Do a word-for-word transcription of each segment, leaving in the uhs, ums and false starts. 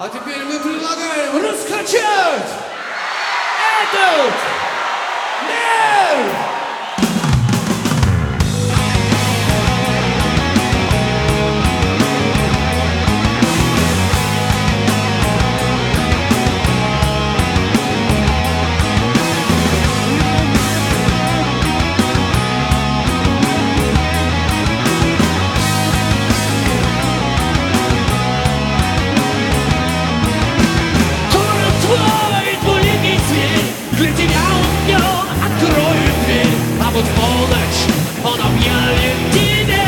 А теперь мы предлагаем раскачать этот мир! Для тебя он днем откроет дверь, а вот в полночь он объявит тебе: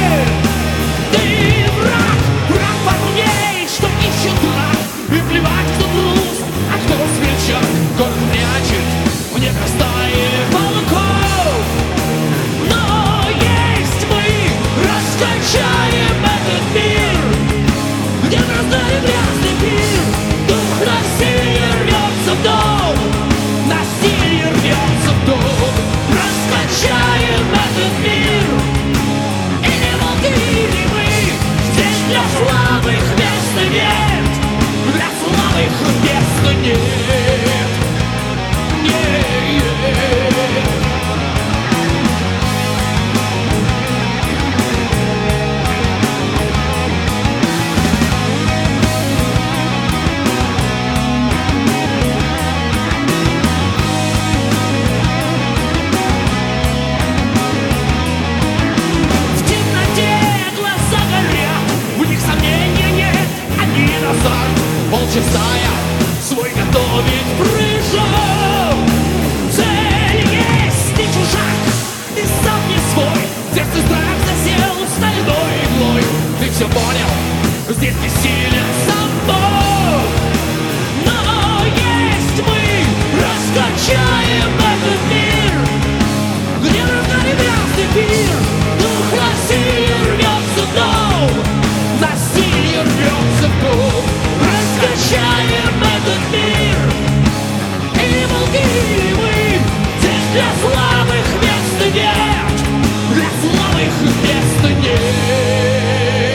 ты враг, враг парней, что ищет дурак. И плевать, кто трус, а кто смельчак. Город прячет в недра стаи волков, но есть мы, раскачаем этот мир, где раздали грязный пир. Дух насилия рвется в дом, насилие рвется в дом. Раскачаем этот мир, и не волки ли мы? Здесь для слабых места нет, для слабых места нет. Нет. Волчья стая свой готовит прыжок. Цель есть, ты чужак, ты сам не свой. Сердце страх засел стальной иглой. Ты все понял, здесь бессилен сам Бог. Но есть мы, раскачаем этот мир, где раздали грязный пир. Дух насилия рвется в дом, насилие рвется в дом. Раскачаем этот мир, и не волки мы. Здесь для слабых места нет, для слабых места нет.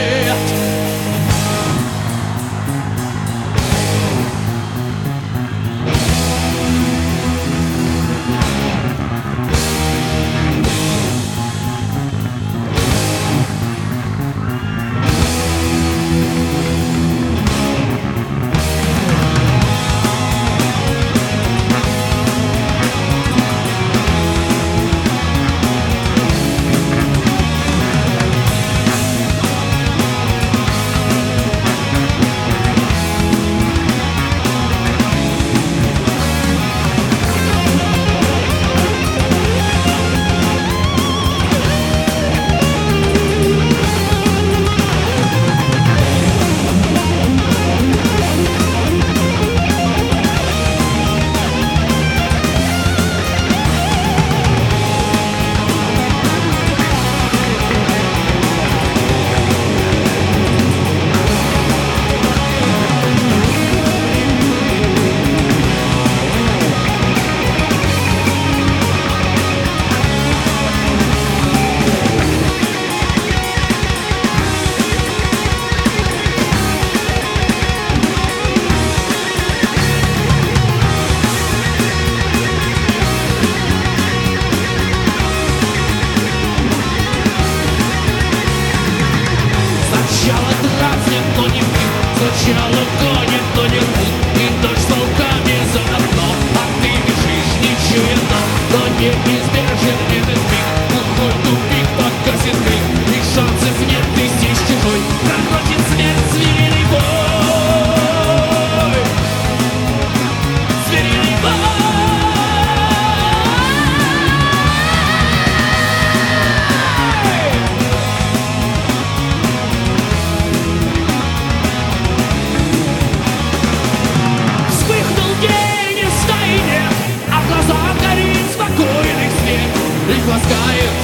Сначала гонит, но не рвут, и дождь с волками за окном. А ты бежишь, не чуя дна, но неизбежен этот миг. Глухой тупик, погасит крик, и шансов нет, ты здесь чужой. Проходит смерть, звериный бой, звериный бой. День из стаи нет, а в глазах горит спокойный свет. Их ласкает